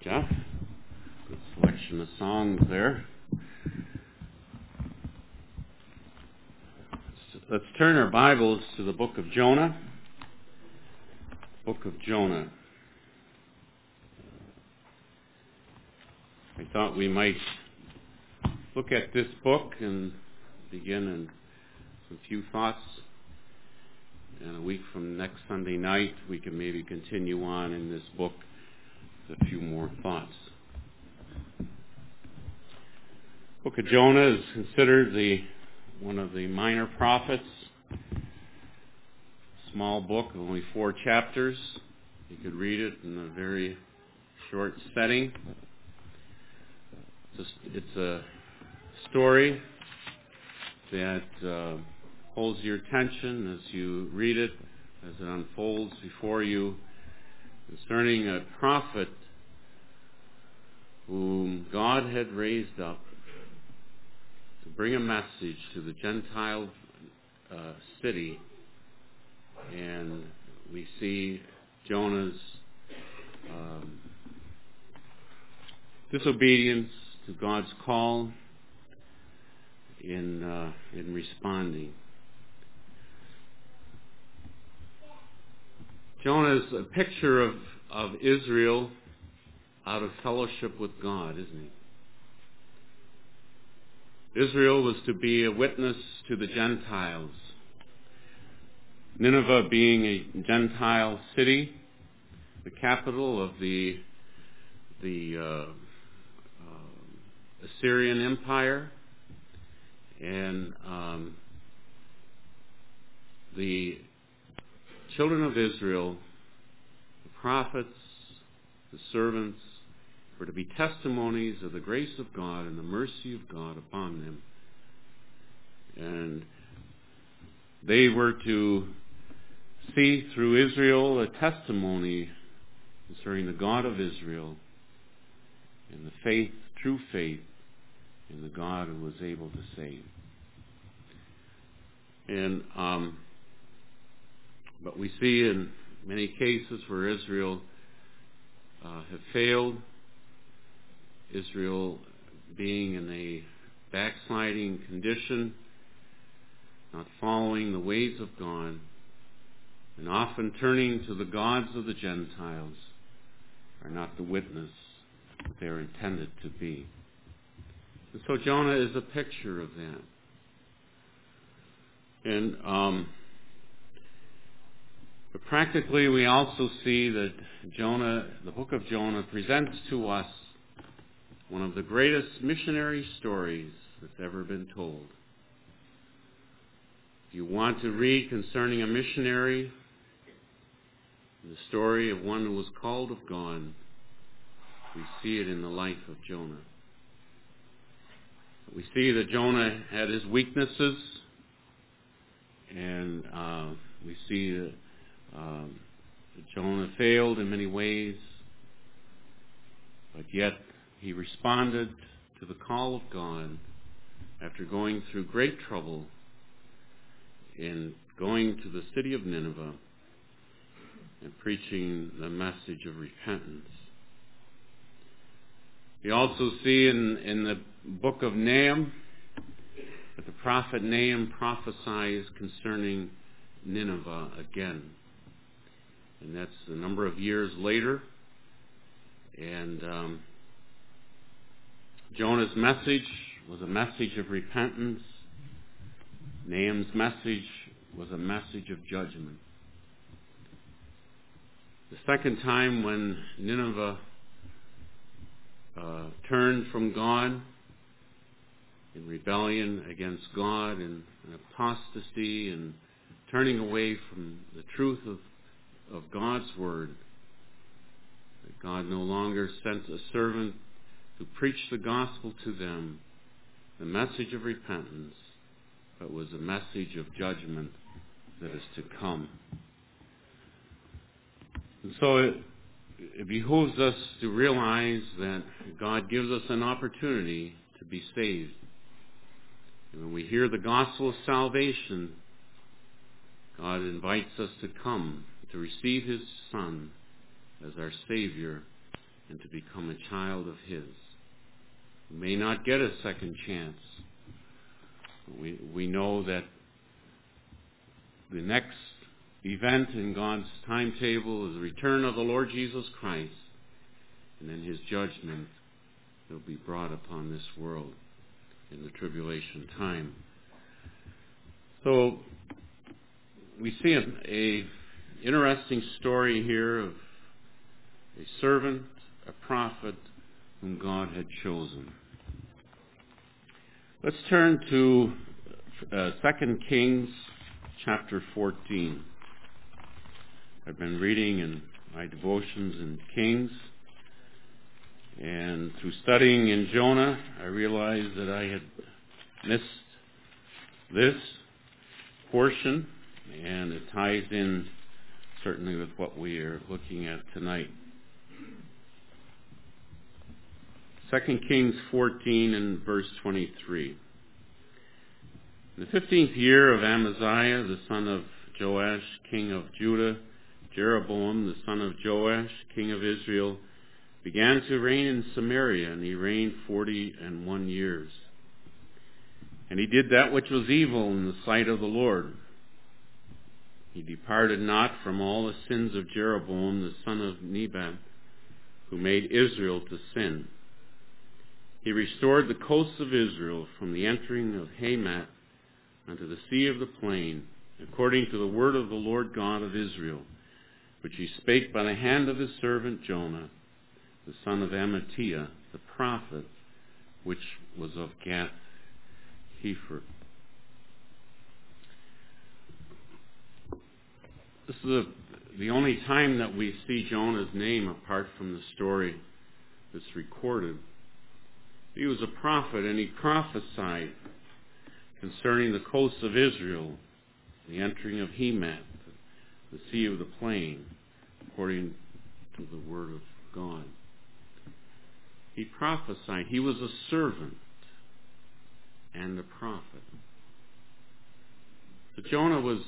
Jeff. Good selection of songs there. Let's turn our Bibles to the book of Jonah. Book of Jonah. I thought we might look at this book and begin in some few thoughts. And a week from next Sunday night, we can maybe continue on in this book with a few more thoughts. Book of Jonah is considered one of the minor prophets. Small book, only 4 chapters. You could read it in a very short setting. It's a story that holds your attention as you read it, as it unfolds before you, concerning a prophet whom God had raised up to bring a message to the Gentile city. And we see Jonah's disobedience to God's call in responding. Jonah is a picture of Israel out of fellowship with God, isn't he? Israel was to be a witness to the Gentiles. Nineveh being a Gentile city, the capital of the Assyrian Empire, and the children of Israel, the prophets, the servants, were to be testimonies of the grace of God and the mercy of God upon them. And they were to see through Israel a testimony concerning the God of Israel and the faith, true faith, in the God who was able to save. And but we see in many cases where Israel have failed, Israel being in a backsliding condition, not following the ways of God, and often turning to the gods of the Gentiles, are not the witness that they are intended to be. And so Jonah is a picture of that. And but practically we also see that Jonah, the book of Jonah, presents to us one of the greatest missionary stories that's ever been told. If you want to read concerning a missionary, the story of one who was called of God, we see it in the life of Jonah. We see that Jonah had his weaknesses, and we see that Jonah failed in many ways, but yet he responded to the call of God after going through great trouble in going to the city of Nineveh and preaching the message of repentance. We also see in the book of Nahum that the prophet Nahum prophesies concerning Nineveh again. And that's a number of years later. And Jonah's message was a message of repentance. Nahum's message was a message of judgment. The second time when Nineveh turned from God in rebellion against God and apostasy and turning away from the truth of God's word, that God no longer sent a servant to preach the gospel to them, the message of repentance, but was a message of judgment that is to come. And so it behooves us to realize that God gives us an opportunity to be saved. And when we hear the gospel of salvation, God invites us to come, to receive His Son as our Savior and to become a child of His. We may not get a second chance. We know that the next event in God's timetable is the return of the Lord Jesus Christ, and then His judgment will be brought upon this world in the tribulation time. So we see a interesting story here of a servant, a prophet, whom God had chosen. Let's turn to 2 Kings chapter 14. I've been reading in my devotions in Kings, and through studying in Jonah, I realized that I had missed this portion, and it ties in certainly with what we are looking at tonight. 2 Kings 14 and verse 23. In the 15th year of Amaziah, the son of Joash, king of Judah, Jeroboam, the son of Joash, king of Israel, began to reign in Samaria, and he reigned 41 years. And he did that which was evil in the sight of the Lord. He departed not from all the sins of Jeroboam, the son of Nebat, who made Israel to sin. He restored the coasts of Israel from the entering of Hamath unto the sea of the plain, according to the word of the Lord God of Israel, which he spake by the hand of his servant Jonah, the son of Amittai, the prophet, which was of Gath-hepher. This is the only time that we see Jonah's name apart from the story that's recorded. He was a prophet, and he prophesied concerning the coasts of Israel, the entering of Hamath, the sea of the plain, according to the word of God. He prophesied. He was a servant and a prophet. So Jonah was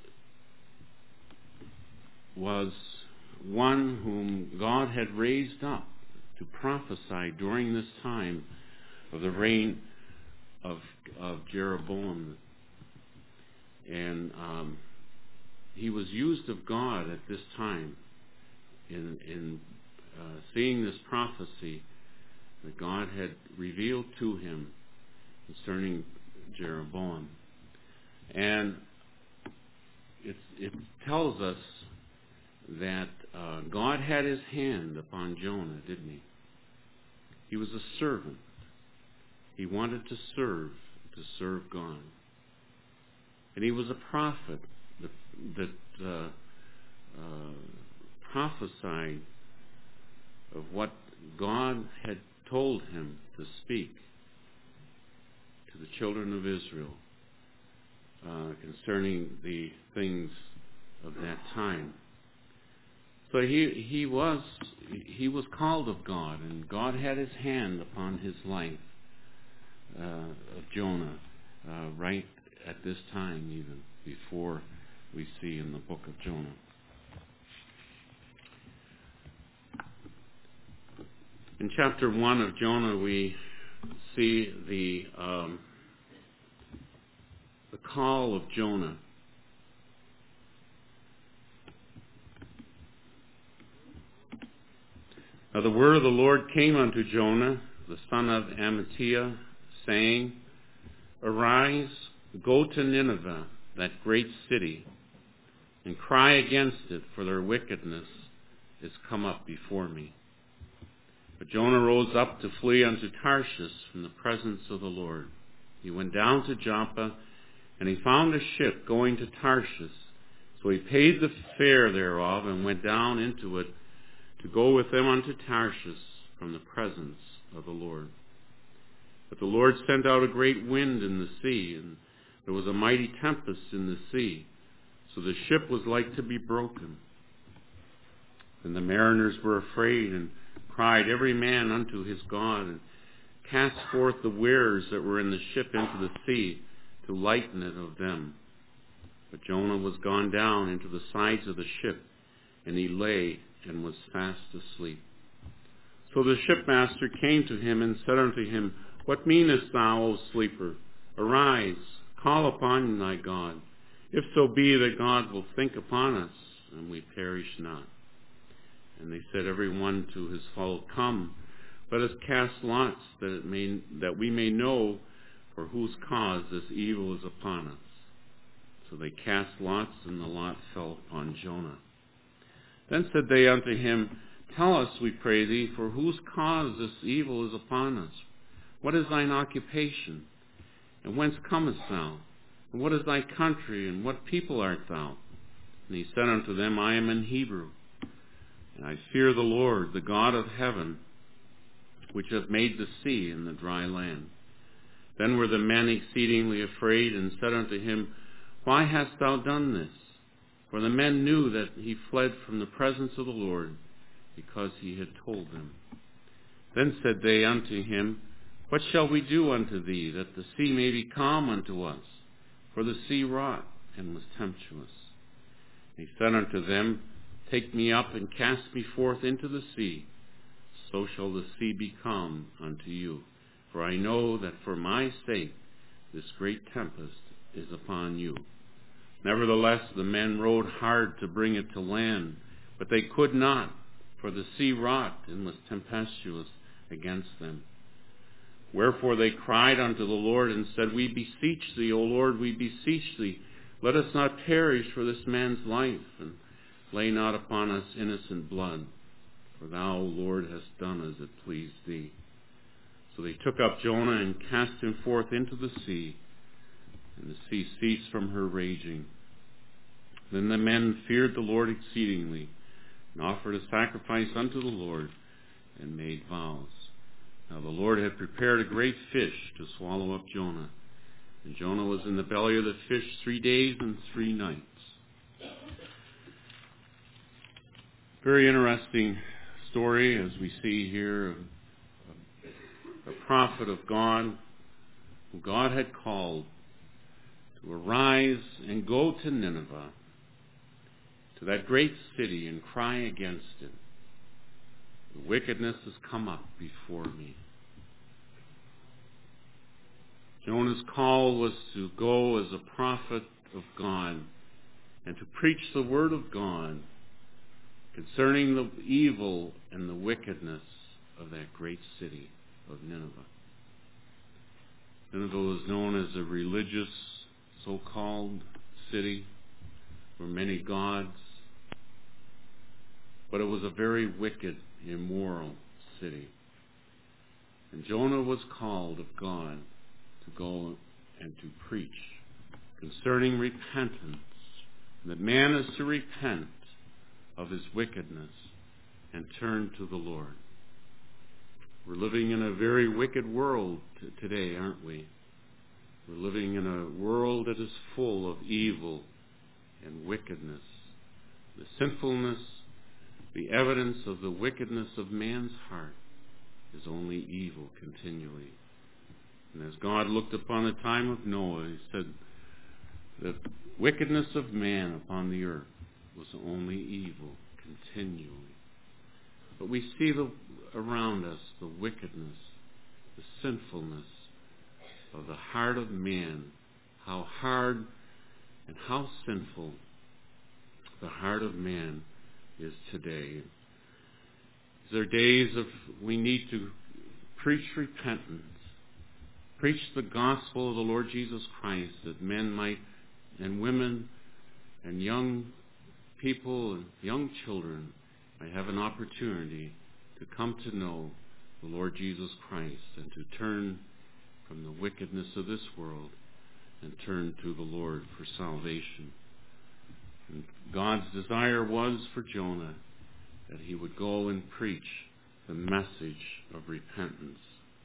one whom God had raised up to prophesy during this time of the reign of Jeroboam. And he was used of God at this time in seeing this prophecy that God had revealed to him concerning Jeroboam. And it tells us that God had his hand upon Jonah, didn't he? He was a servant. He wanted to serve God. And he was a prophet that prophesied of what God had told him to speak to the children of Israel concerning the things of that time. So he was called of God, and God had his hand upon his life of Jonah right at this time, even before we see in the book of Jonah. In chapter 1 of Jonah, we see the call of Jonah. Now the word of the Lord came unto Jonah, the son of Amittai, saying, Arise, go to Nineveh, that great city, and cry against it, for their wickedness is come up before me. But Jonah rose up to flee unto Tarshish from the presence of the Lord. He went down to Joppa, and he found a ship going to Tarshish. So he paid the fare thereof, and went down into it, to go with them unto Tarshish from the presence of the Lord. But the Lord sent out a great wind in the sea, and there was a mighty tempest in the sea, so the ship was like to be broken. And the mariners were afraid, and cried every man unto his God, and cast forth the wares that were in the ship into the sea, to lighten it of them. But Jonah was gone down into the sides of the ship, and he lay and was fast asleep. So the shipmaster came to him and said unto him, What meanest thou, O sleeper? Arise, call upon thy God, if so be that God will think upon us, and we perish not. And they said every one to his fellow, Come, let us cast lots, that we may know for whose cause this evil is upon us. So they cast lots, and the lot fell upon Jonah. Then said they unto him, Tell us, we pray thee, for whose cause this evil is upon us. What is thine occupation? And whence comest thou? And what is thy country? And what people art thou? And he said unto them, I am an Hebrew, and I fear the Lord, the God of heaven, which hath made the sea and the dry land. Then were the men exceedingly afraid, and said unto him, Why hast thou done this? For the men knew that he fled from the presence of the Lord, because he had told them. Then said they unto him, What shall we do unto thee, that the sea may be calm unto us? For the sea wrought, and was tempestuous. And he said unto them, Take me up, and cast me forth into the sea. So shall the sea be calm unto you. For I know that for my sake this great tempest is upon you. Nevertheless the men rowed hard to bring it to land, but they could not, for the sea wrought and was tempestuous against them. Wherefore they cried unto the Lord, and said, We beseech thee, O Lord, we beseech thee, let us not perish for this man's life, and lay not upon us innocent blood. For thou, O Lord, hast done as it pleased thee. So they took up Jonah and cast him forth into the sea, and the sea ceased from her raging. Then the men feared the Lord exceedingly, and offered a sacrifice unto the Lord, and made vows. Now the Lord had prepared a great fish to swallow up Jonah, and Jonah was in the belly of the fish 3 days and 3 nights. Very interesting story, as we see here, of a prophet of God, who God had called to arise and go to Nineveh, to that great city, and cry against it. The wickedness has come up before me. Jonah's call was to go as a prophet of God and to preach the word of God concerning the evil and the wickedness of that great city of Nineveh. Nineveh was known as a religious, so-called city for many gods, but it was a very wicked, immoral city. And Jonah was called of God to go and to preach concerning repentance, that man is to repent of his wickedness and turn to the Lord. We're living in a very wicked world today, aren't we? We're living in a world that is full of evil and wickedness. The sinfulness, the evidence of the wickedness of man's heart is only evil continually. And as God looked upon the time of Noah, he said, the wickedness of man upon the earth was only evil continually. But we see around us the wickedness, the sinfulness of the heart of man, how hard and how sinful the heart of man is today. These are days of we need to preach repentance, preach the gospel of the Lord Jesus Christ, that men might, and women and young people and young children might have an opportunity to come to know the Lord Jesus Christ and to turn from the wickedness of this world and turn to the Lord for salvation. And God's desire was for Jonah that he would go and preach the message of repentance.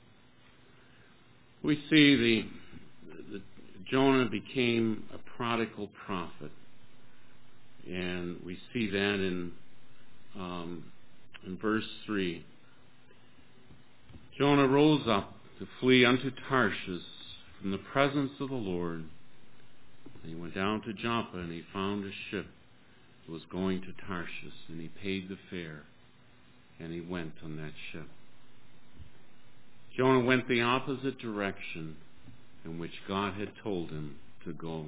We see that Jonah became a prodigal prophet, and we see that in verse 3. Jonah rose up to flee unto Tarshish from the presence of the Lord. And he went down to Joppa, and he found a ship that was going to Tarshish, and he paid the fare, and he went on that ship. Jonah went the opposite direction in which God had told him to go.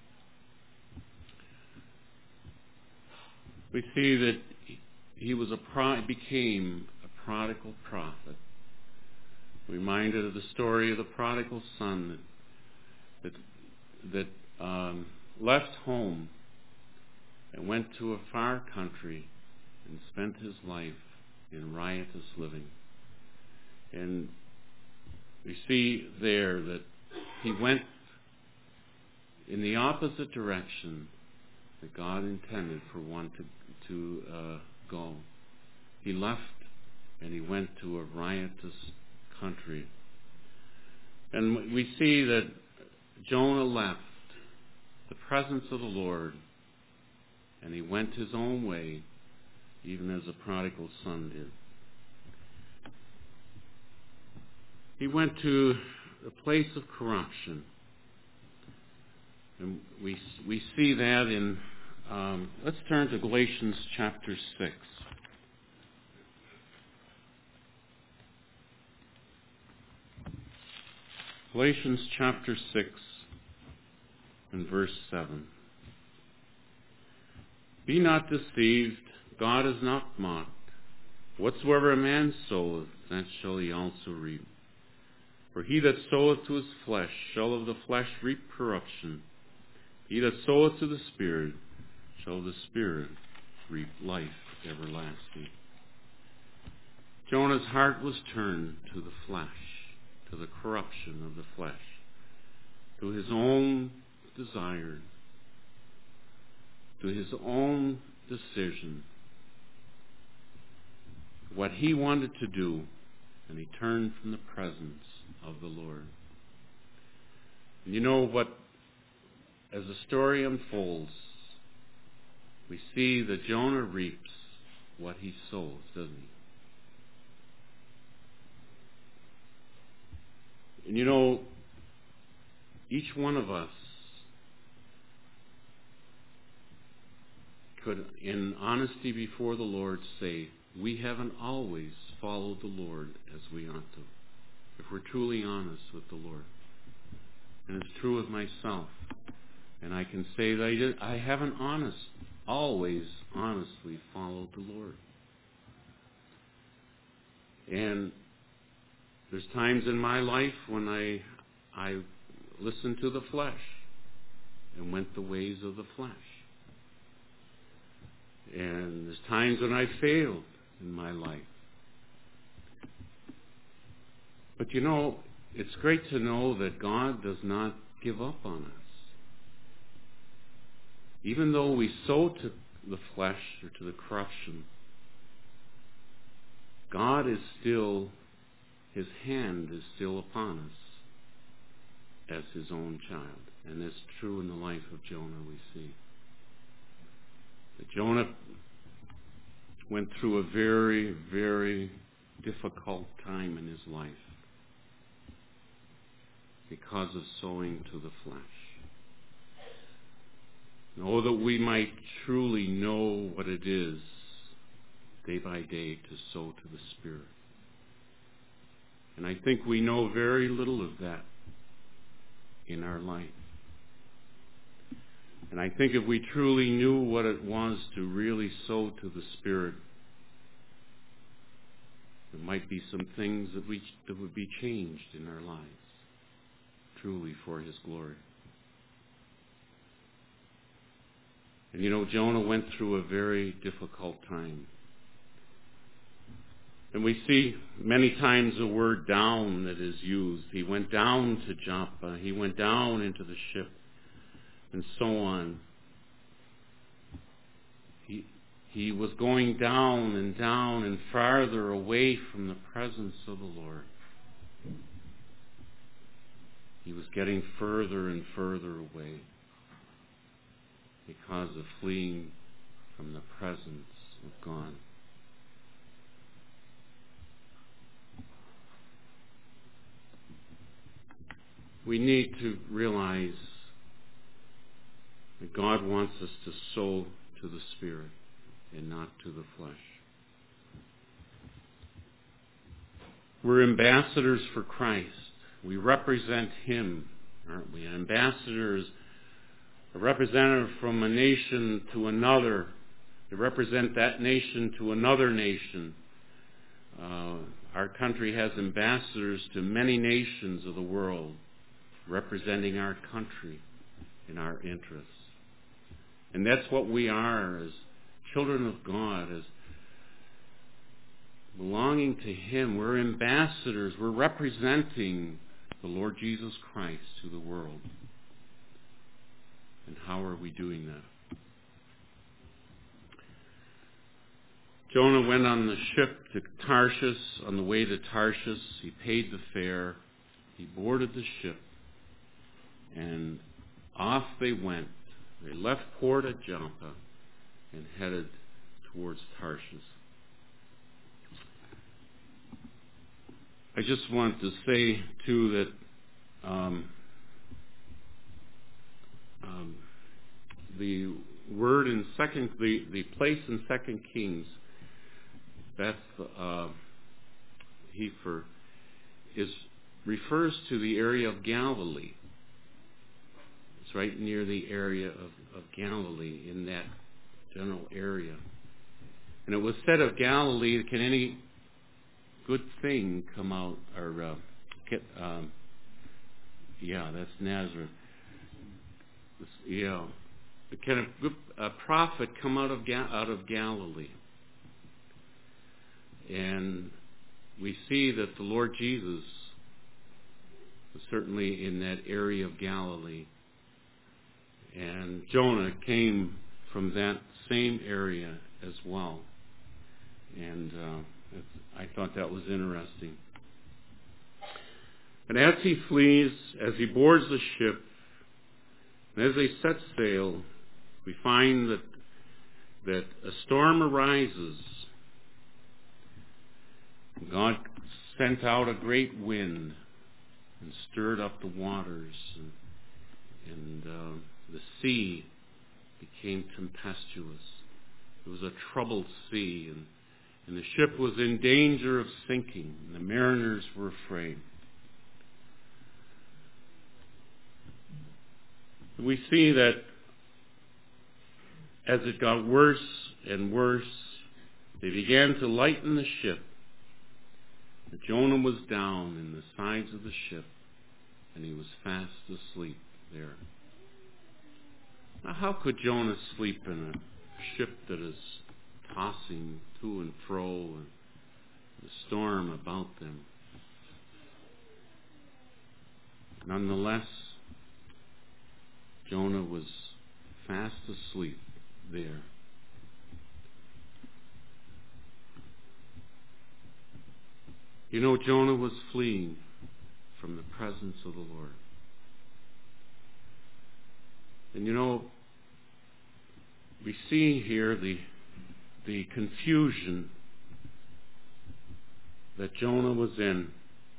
We see that he became a prodigal prophet. Reminded of the story of the prodigal son that left home and went to a far country and spent his life in riotous living. And we see there that he went in the opposite direction that God intended for one to go. He left and he went to a riotous country. And we see that Jonah left the presence of the Lord and he went his own way, even as a prodigal son did. He went to a place of corruption. And we see that in, let's turn to Galatians chapter 6. Galatians chapter 6 and verse 7. Be not deceived, God is not mocked. Whatsoever a man soweth, that shall he also reap. For he that soweth to his flesh shall of the flesh reap corruption. He that soweth to the Spirit shall of the Spirit reap life everlasting. Jonah's heart was turned to the flesh, to the corruption of the flesh, to his own desire, to his own decision, what he wanted to do, and he turned from the presence of the Lord. And you know what, as the story unfolds, we see that Jonah reaps what he sows, doesn't he? And you know, each one of us could, in honesty before the Lord, say, we haven't always followed the Lord as we ought to, if we're truly honest with the Lord. And it's true of myself. And I can say that I haven't always honestly followed the Lord. And there's times in my life when I listened to the flesh and went the ways of the flesh. And there's times when I failed in my life. But you know, it's great to know that God does not give up on us. Even though we sow to the flesh or to the corruption, God is still, his hand is still upon us as his own child. And it's true in the life of Jonah, we see. That Jonah went through a very, very difficult time in his life because of sowing to the flesh. Oh, that we might truly know what it is day by day to sow to the Spirit. And I think we know very little of that in our life. And I think if we truly knew what it was to really sow to the Spirit, there might be some things that would be changed in our lives, truly for his glory. And you know, Jonah went through a very difficult time. And we see many times the word down that is used. He went down to Joppa. He went down into the ship, and so on. He was going down and farther away from the presence of the Lord. He was getting further and further away because of fleeing from the presence of God. We need to realize that God wants us to sow to the Spirit and not to the flesh. We're ambassadors for Christ. We represent Him, aren't we? An ambassador is a representative from a nation to another. They represent that nation to another nation. Our country has ambassadors to many nations of the world, representing our country and our interests. And that's what we are as children of God, as belonging to Him. We're ambassadors. We're representing the Lord Jesus Christ to the world. And how are we doing that? Jonah went on the ship to Tarshish. On the way to Tarshish, he paid the fare. He boarded the ship. And off they went. They left port at Joppa and headed towards Tarshish. I just want to say, too, that the word in the place in 2 Kings, Beth Heifer, refers to the area of Galilee. It's right near the area of Galilee, in that general area. And it was said of Galilee, can any good thing come out, or that's Nazareth. Can a prophet come out of Galilee? And we see that the Lord Jesus was certainly in that area of Galilee. And Jonah came from that same area as well. And I thought that was interesting. And as he flees, as he boards the ship, and as they set sail, we find that a storm arises. God sent out a great wind and stirred up the waters, and the sea became tempestuous. It was a troubled sea, and the ship was in danger of sinking, and the mariners were afraid. We see that as it got worse and worse, they began to lighten the ship. But Jonah was down in the sides of the ship, and he was fast asleep there. Now, how could Jonah sleep in a ship that is tossing to and fro, and the storm about them? Nonetheless, Jonah was fast asleep there. You know, Jonah was fleeing from the presence of the Lord. And you know, we see here the confusion that Jonah was in.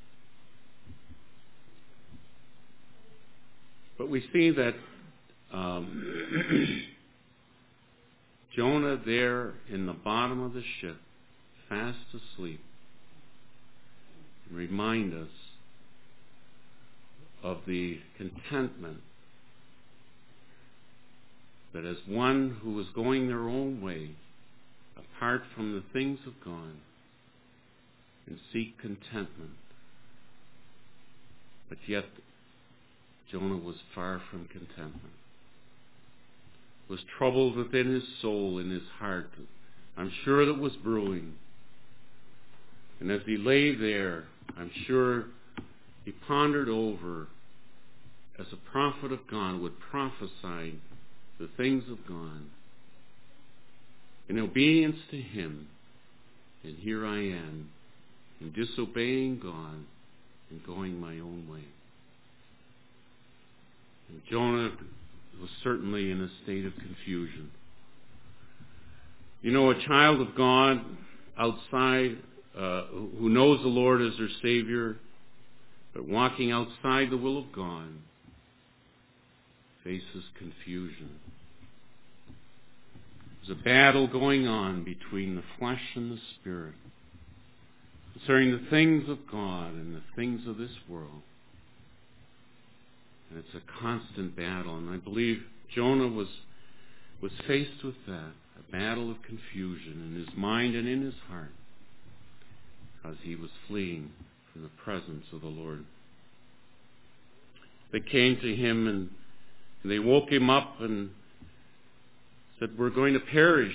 But we see that Jonah there in the bottom of the ship, fast asleep, remind us of the contentment that as one who was going their own way, apart from the things of God, and seek contentment. But yet, Jonah was far from contentment. Was troubled within his soul, in his heart. I'm sure that was brewing. And as he lay there, I'm sure he pondered over, as a prophet of God would prophesy the things of God, in obedience to Him. And here I am, in disobeying God and going my own way. And Jonah was certainly in a state of confusion. You know, a child of God outside, who knows the Lord as their Savior, but walking outside the will of God, faces confusion. There's a battle going on between the flesh and the spirit. concerning the things of God and the things of this world. And it's a constant battle, and I believe Jonah was faced with that, a battle of confusion in his mind and in his heart, because he was fleeing from the presence of the Lord. They came to him and they woke him up and said, "We're going to perish."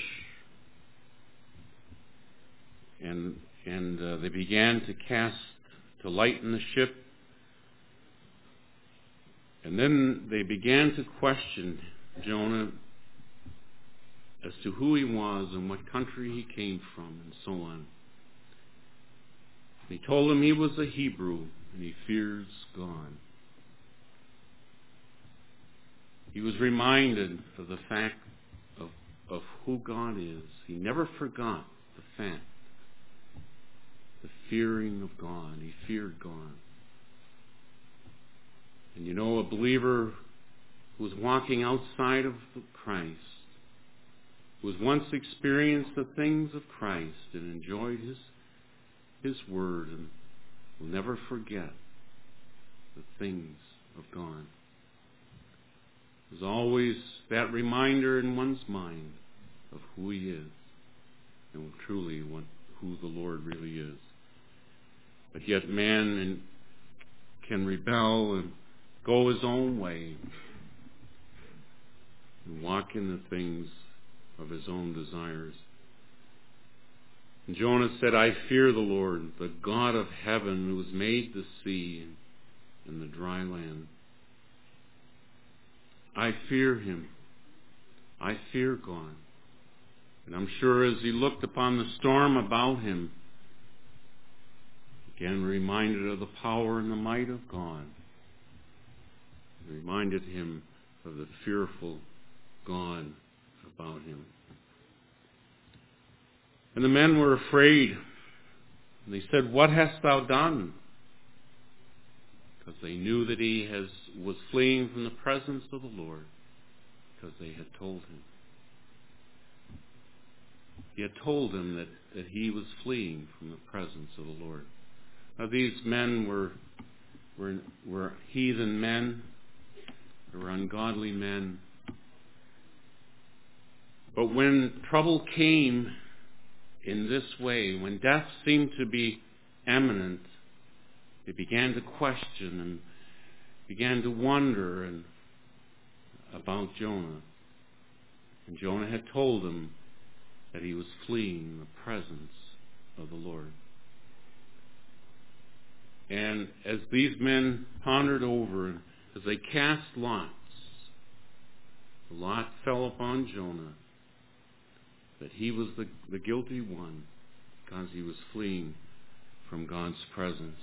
And they began to lighten the ship. And then they began to question Jonah as to who he was and what country he came from and so on. He told them he was a Hebrew and he fears God. He was reminded of the fact of who God is. He never forgot the fact, the fearing of God. He feared God. And you know, a believer who was walking outside of Christ, who has once experienced the things of Christ and enjoyed His Word, and will never forget the things of God. There's always that reminder in one's mind of who He is and truly who the Lord really is. But yet man can rebel and go his own way and walk in the things of his own desires. And Jonah said, "I fear the Lord, the God of heaven, who has made the sea and the dry land. I fear Him. I fear God." And I'm sure as he looked upon the storm about him, again reminded of the power and the might of God. It reminded him of the fearful God about him. And the men were afraid. And they said, "What hast thou done?" Because they knew that he was fleeing from the presence of the Lord, because they had told him. He had told them that he was fleeing from the presence of the Lord. Now these men were heathen men. They were ungodly men. But when trouble came in this way, when death seemed to be imminent, they began to question and began to wonder about Jonah. And Jonah had told them that he was fleeing the presence of the Lord. And as these men pondered over, as they cast lots, the lot fell upon Jonah, that he was the guilty one, because he was fleeing from God's presence.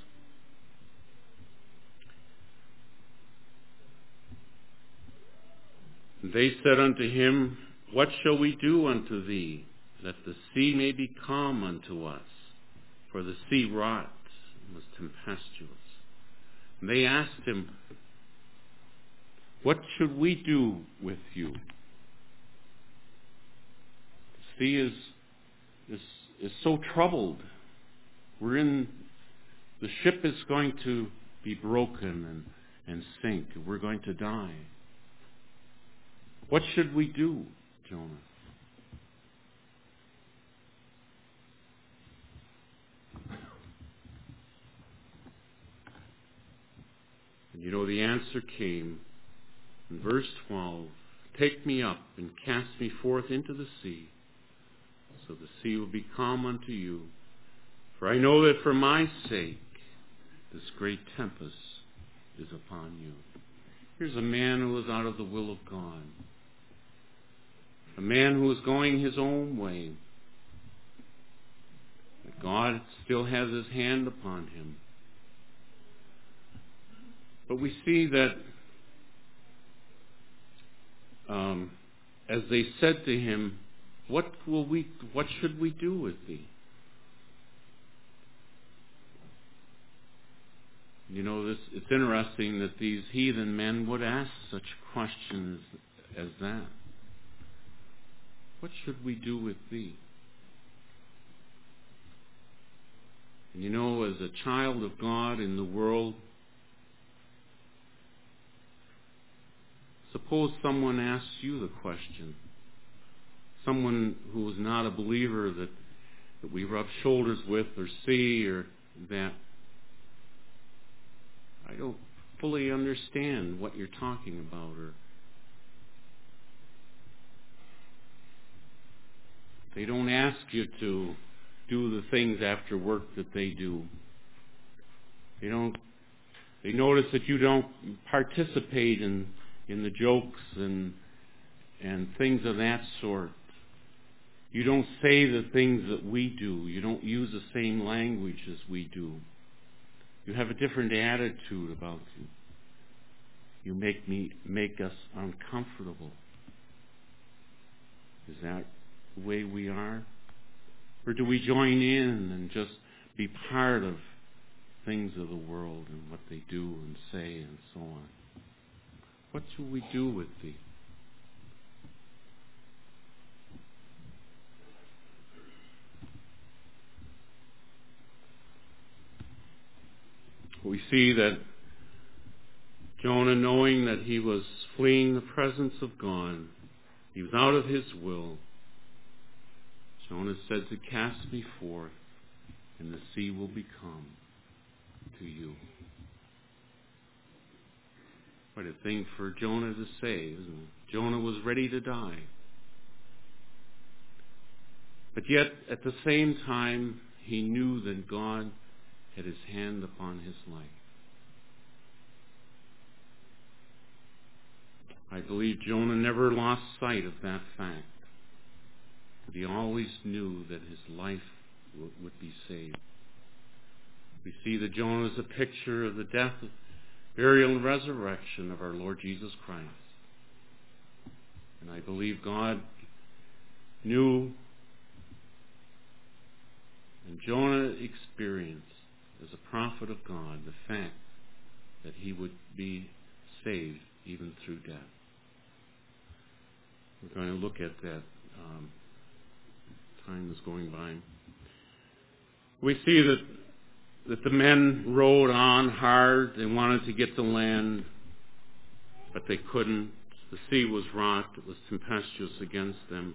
And they said unto him, "What shall we do unto thee, that the sea may be calm unto us? For the sea rots and was tempestuous." And they asked him, "What should we do with you? The sea is so troubled. The ship is going to be broken and sink. We're going to die. What should we do, Jonah?" And you know, the answer came in verse 12. "Take me up and cast me forth into the sea, so the sea will be calm unto you. For I know that for my sake this great tempest is upon you." Here's a man who was out of the will of God. A man who was going his own way. But God still has His hand upon him. But we see that as they said to him, what should we do with thee?" You know, it's interesting that these heathen men would ask such questions as that. What should we do with thee? And you know, as a child of God in the world, suppose someone asks you the question, someone who is not a believer that we rub shoulders with or see, or that I don't fully understand what you're talking about, or they don't ask you to do the things after work that they do. They notice that you don't participate in the jokes and things of that sort. You don't say the things that we do. You don't use the same language as we do. You have a different attitude about you. You make us uncomfortable. Is that the way we are? Or do we join in and just be part of things of the world and what they do and say and so on? What should we do with thee? We see that Jonah, knowing that he was fleeing the presence of God, he was out of his will. Jonah said to cast me forth, and the sea will become to you. Quite a thing for Jonah to say, isn't it? Jonah was ready to die. But yet, at the same time, he knew that God had his hand upon his life. I believe Jonah never lost sight of that fact. But he always knew that his life would be saved. We see that Jonah is a picture of the death, burial, and resurrection of our Lord Jesus Christ. And I believe God knew, and Jonah experienced as a prophet of God the fact that he would be saved even through death. We're going to look at that. Time is going by. We see that the men rowed on hard. They wanted to get to land, but they couldn't. The sea was wrought. It was tempestuous against them.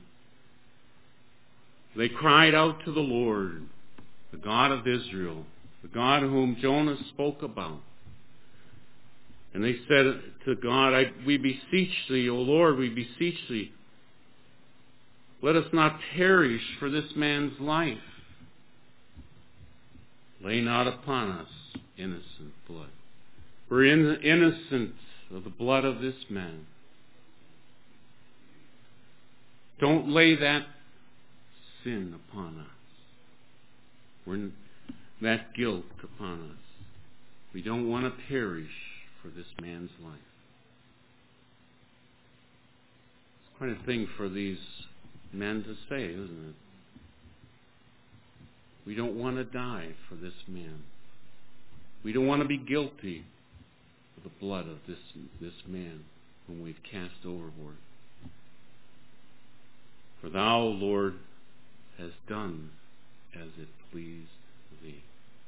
They cried out to the Lord, the God of Israel, the God whom Jonah spoke about. And they said to God, we beseech thee, O Lord, we beseech thee, let us not perish for this man's life. Lay not upon us innocent blood. We're innocent of the blood of this man. Don't lay that sin upon us. That guilt upon us. We don't want to perish for this man's life. It's quite a thing for these men to say, isn't it? We don't want to die for this man. We don't want to be guilty of the blood of this man whom we've cast overboard. For thou, Lord, hast done as it pleased thee.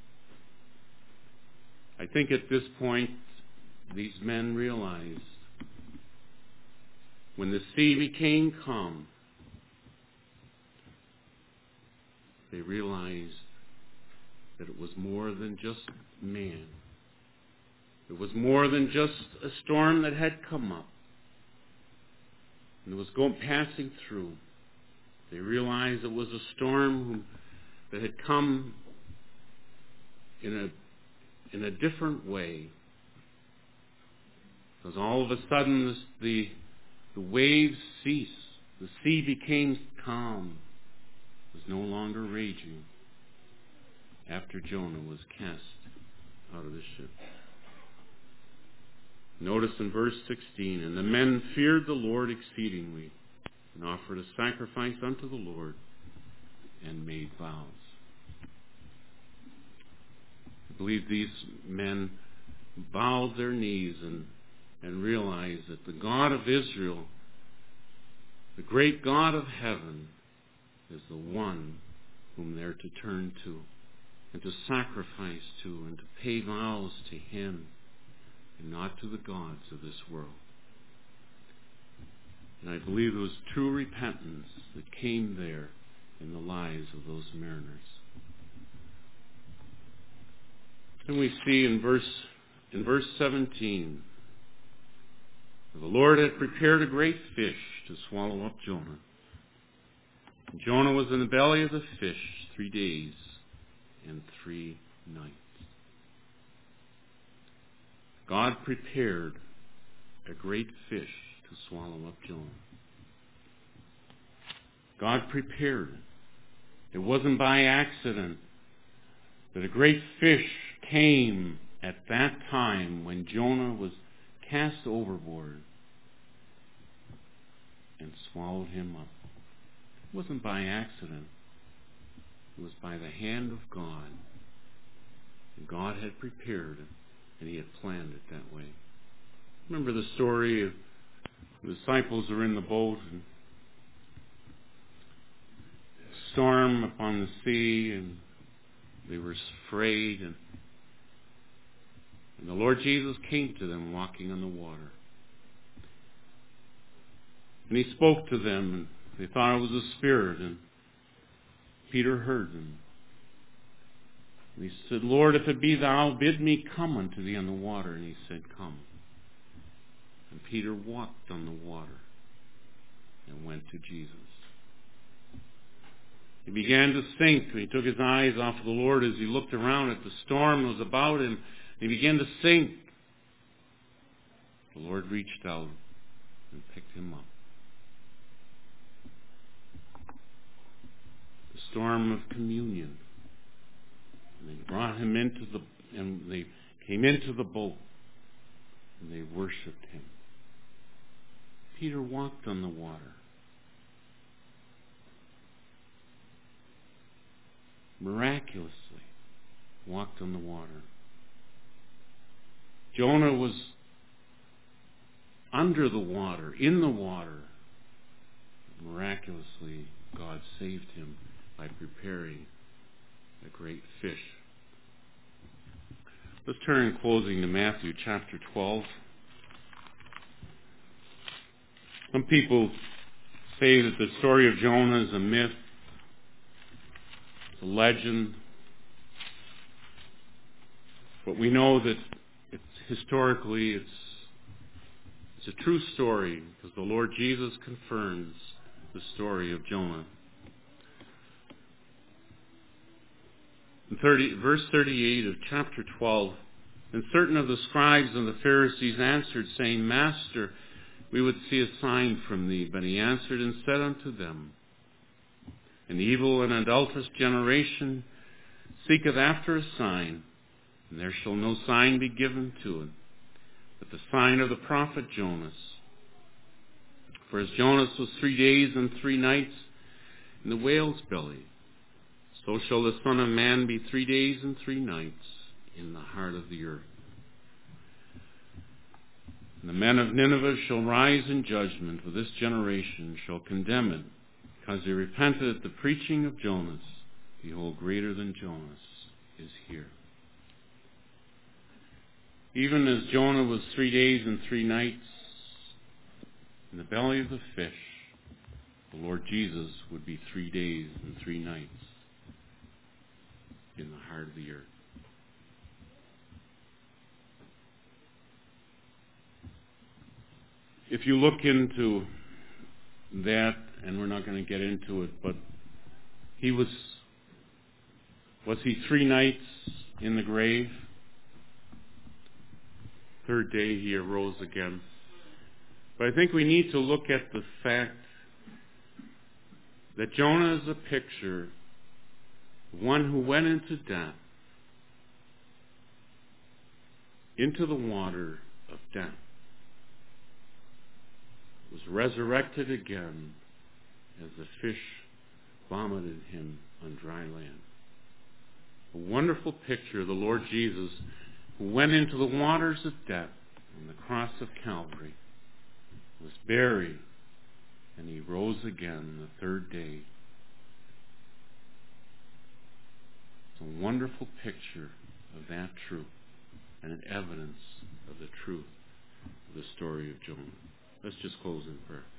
I think at this point, these men realized when the sea became calm, they realized that it was more than just man. It was more than just a storm that had come up and it was passing through. They realized it was a storm that had come in a different way. Because all of a sudden the waves ceased. The sea became calm. It was no longer raging after Jonah was cast out of the ship. Notice in verse 16, and the men feared the Lord exceedingly, and offered a sacrifice unto the Lord, and made vows. I believe these men bowed their knees and realized that the God of Israel, the great God of heaven, is the one whom they're to turn to. and to sacrifice to and to pay vows to Him and not to the gods of this world. And I believe there was true repentance that came there in the lives of those mariners. And we see in verse 17, the Lord had prepared a great fish to swallow up Jonah. And Jonah was in the belly of the fish 3 days and 3 nights. God prepared a great fish to swallow up Jonah. God prepared it. It wasn't by accident that a great fish came at that time when Jonah was cast overboard and swallowed him up. It wasn't by accident. It was by the hand of God. And God had prepared it, and He had planned it that way. Remember the story of the disciples are in the boat, and a storm upon the sea, and they were afraid, and the Lord Jesus came to them walking on the water. And He spoke to them, and they thought it was a spirit, and Peter heard them. And he said, Lord, if it be Thou, bid me come unto Thee on the water. And He said, come. And Peter walked on the water and went to Jesus. He began to sink. He took his eyes off of the Lord as he looked around at the storm that was about him. He began to sink. The Lord reached out and picked him up. The storm of communion. And they brought him and they came into the boat, and they worshipped Him. Peter walked on the water. Miraculously walked on the water. Jonah was under the water, in the water. Miraculously, God saved him by preparing a great fish. Let's turn in closing to Matthew chapter 12. Some people say that the story of Jonah is a myth, it's a legend, but we know that historically it's a true story because the Lord Jesus confirms the story of Jonah. In verse 38 of chapter 12, and certain of the scribes and the Pharisees answered, saying, Master, we would see a sign from Thee. But He answered and said unto them, An evil and adulterous generation seeketh after a sign, and there shall no sign be given to it, but the sign of the prophet Jonas. For as Jonas was 3 days and 3 nights in the whale's belly, so shall the Son of Man be 3 days and 3 nights in the heart of the earth. And the men of Nineveh shall rise in judgment, for this generation shall condemn it, because they repented at the preaching of Jonas. Behold, greater than Jonas is here. Even as Jonah was 3 days and 3 nights in the belly of the fish, the Lord Jesus would be 3 days and 3 nights in the heart of the earth. If you look into that, and we're not going to get into it, but was he 3 nights in the grave? Third day he arose again. But I think we need to look at the fact that Jonah is a picture of one who went into death, into the water of death, was resurrected again as the fish vomited him on dry land. A wonderful picture of the Lord Jesus, who went into the waters of death on the cross of Calvary, was buried, and He rose again the third day. It's a wonderful picture of that truth and an evidence of the truth of the story of Jonah. Let's just close in prayer.